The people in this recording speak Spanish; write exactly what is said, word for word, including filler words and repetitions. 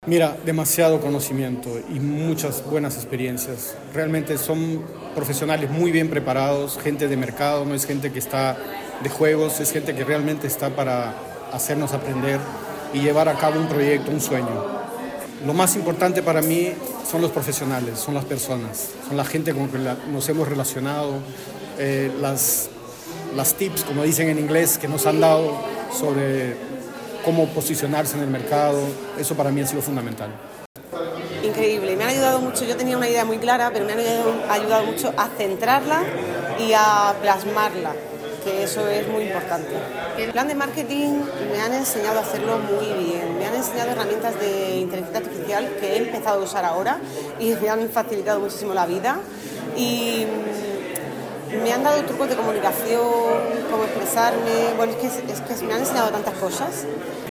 Mira, demasiado conocimiento y muchas buenas experiencias. Realmente son profesionales muy bien preparados, gente de mercado, no es gente que está de juegos, es gente que realmente está para hacernos aprender y llevar a cabo un proyecto, un sueño. Lo más importante para mí son los profesionales, son las personas, son la gente con la que nos hemos relacionado, eh, las, las tips, como dicen en inglés, que nos han dado sobre cómo posicionarse en el mercado. Eso para mí ha sido fundamental. Increíble, me han ayudado mucho. Yo tenía una idea muy clara, pero me han ayudado, ayudado mucho a centrarla y a plasmarla, que eso es muy importante. El plan de marketing me han enseñado a hacerlo muy bien, me han enseñado herramientas de inteligencia artificial que he empezado a usar ahora y me han facilitado muchísimo la vida, y me han dado trucos de comunicación, cómo expresarme. Bueno, es que, es que me han enseñado tantas cosas.